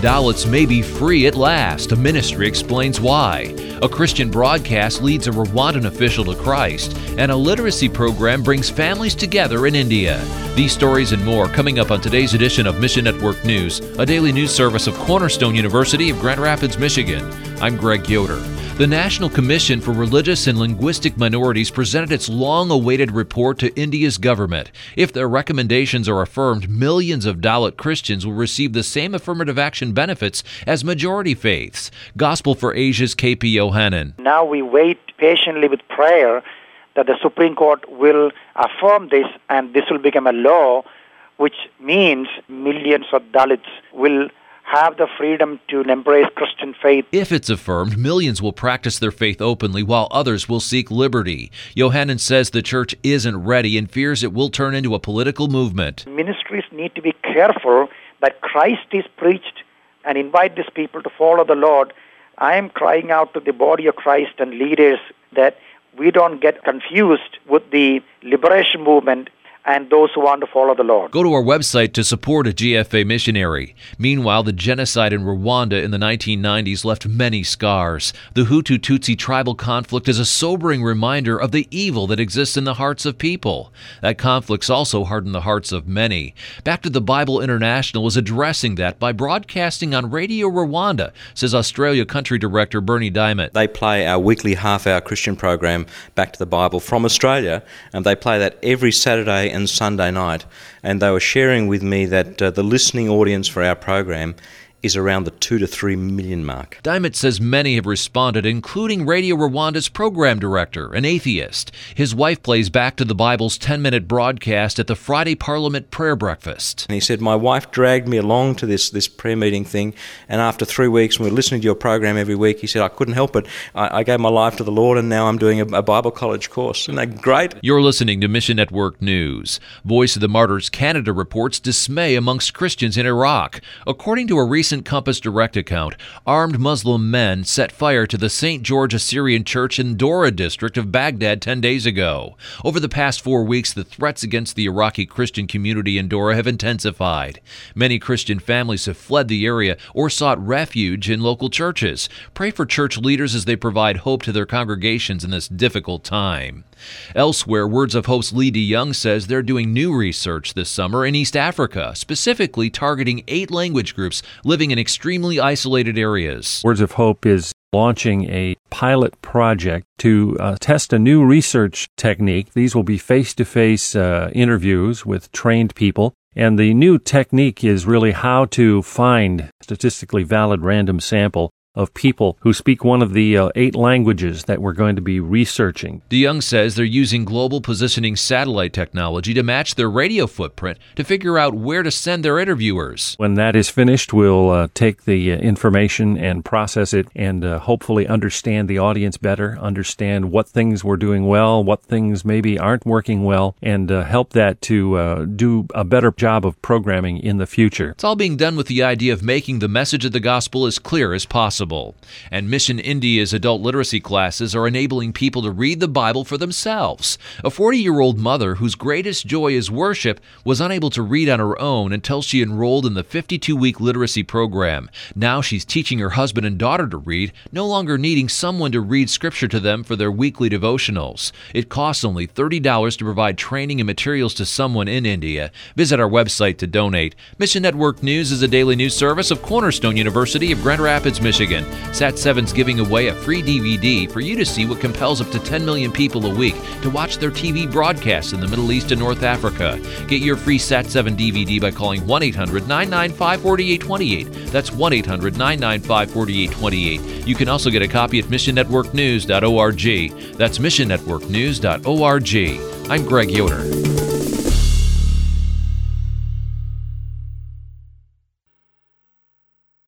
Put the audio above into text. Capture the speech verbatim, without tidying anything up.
Dalits may be free at last. A ministry explains why. A Christian broadcast leads a Rwandan official to Christ. And a literacy program brings families together in India. These stories and more coming up on today's edition of Mission Network News, a daily news service of Cornerstone University of Grand Rapids, Michigan. I'm Greg Yoder. The National Commission for Religious and Linguistic Minorities presented its long-awaited report to India's government. If their recommendations are affirmed, millions of Dalit Christians will receive the same affirmative action benefits as majority faiths. Gospel for Asia's K P Yohannan. Now we wait patiently with prayer that the Supreme Court will affirm this and this will become a law, which means millions of Dalits will have the freedom to embrace Christian faith. If it's affirmed, millions will practice their faith openly while others will seek liberty. Yohannan says the church isn't ready and fears it will turn into a political movement. Ministries need to be careful that Christ is preached and invite these people to follow the Lord. I am crying out to the body of Christ and leaders that we don't get confused with the liberation movement and those who want to follow the Lord. Go to our website to support a G F A missionary. Meanwhile, the genocide in Rwanda in the nineteen nineties left many scars. The Hutu-Tutsi tribal conflict is a sobering reminder of the evil that exists in the hearts of people. That conflict's also hardened the hearts of many. Back to the Bible International is addressing that by broadcasting on Radio Rwanda, says Australia Country Director Bernie Diamond. They play our weekly half-hour Christian program, Back to the Bible, from Australia, and they play that every Saturday and Sunday night, and they were sharing with me that uh, the listening audience for our program is around the two to three million mark. Diamond says many have responded, including Radio Rwanda's program director, an atheist. His wife plays Back to the Bible's ten-minute broadcast at the Friday Parliament prayer breakfast. And he said, my wife dragged me along to this, this prayer meeting thing, and after three weeks, when we were listening to your program every week, he said, I couldn't help it. I, I gave my life to the Lord, and now I'm doing a, a Bible college course. Isn't that great? You're listening to Mission Network News. Voice of the Martyrs Canada reports dismay amongst Christians in Iraq. According to a recent Compass Direct account, armed Muslim men set fire to the Saint George Assyrian Church in Dora district of Baghdad ten days ago. Over the past four weeks, the threats against the Iraqi Christian community in Dora have intensified. Many Christian families have fled the area or sought refuge in local churches. Pray for church leaders as they provide hope to their congregations in this difficult time. Elsewhere, Words of Hope's Lee DeYoung says they're doing new research this summer in East Africa, specifically targeting eight language groups living in extremely isolated areas. Words of Hope is launching a pilot project to uh, test a new research technique. These will be face-to-face uh, interviews with trained people. And the new technique is really how to find statistically valid random sample of people who speak one of the uh, eight languages that we're going to be researching. DeYoung says they're using global positioning satellite technology to match their radio footprint to figure out where to send their interviewers. When that is finished, we'll uh, take the uh, information and process it and uh, hopefully understand the audience better, understand what things we're doing well, what things maybe aren't working well, and uh, help that to uh, do a better job of programming in the future. It's all being done with the idea of making the message of the gospel as clear as possible. And Mission India's adult literacy classes are enabling people to read the Bible for themselves. A forty-year-old mother whose greatest joy is worship was unable to read on her own until she enrolled in the fifty-two week literacy program. Now she's teaching her husband and daughter to read, no longer needing someone to read scripture to them for their weekly devotionals. It costs only thirty dollars to provide training and materials to someone in India. Visit our website to donate. Mission Network News is a daily news service of Cornerstone University of Grand Rapids, Michigan. Sat seven's giving away a free D V D for you to see what compels up to ten million people a week to watch their T V broadcasts in the Middle East and North Africa. Get your free Sat seven D V D by calling one eight hundred nine nine five four eight two eight. That's one eight hundred nine nine five four eight two eight. You can also get a copy at mission network news dot org. That's mission network news dot org. I'm Greg Yoder.